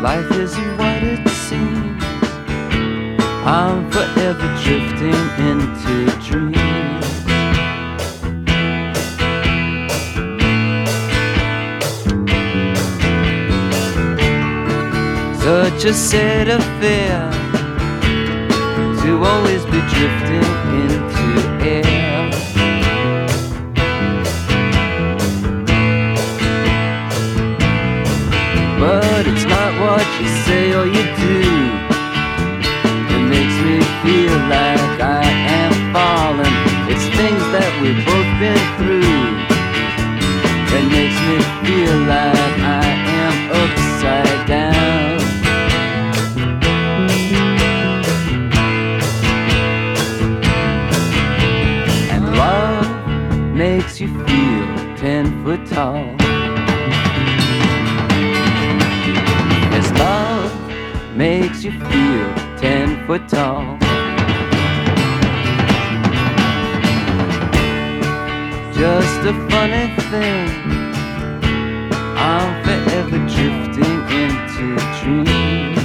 Life isn't what it seems. I'm forever drifting into dreams. Such a sad affair to always be drifting into air. But it's not what you say or you do that makes me feel like I am falling. It's things that we've both been through that makes me feel like I am upside down. And love makes you feel 10 foot tall. Love makes you feel 10 foot tall. Just a funny thing, I'm forever drifting into dreams.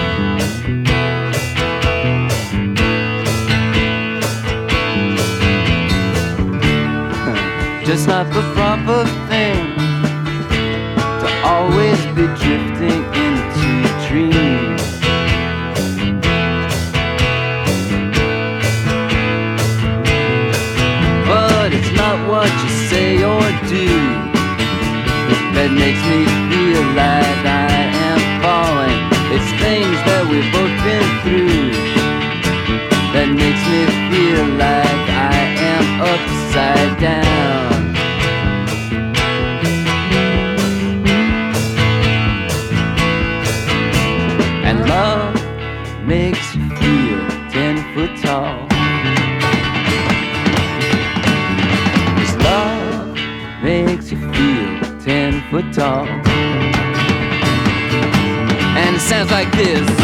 Just not the proper thing to always be drifting into dreams. But it's not what you say or do that makes me feel like I am falling. It's things that we've both been through that makes me feel like I am upside down. And love makes you feel 10 foot tall. 'Cause love makes you feel 10 foot tall. And it sounds like this.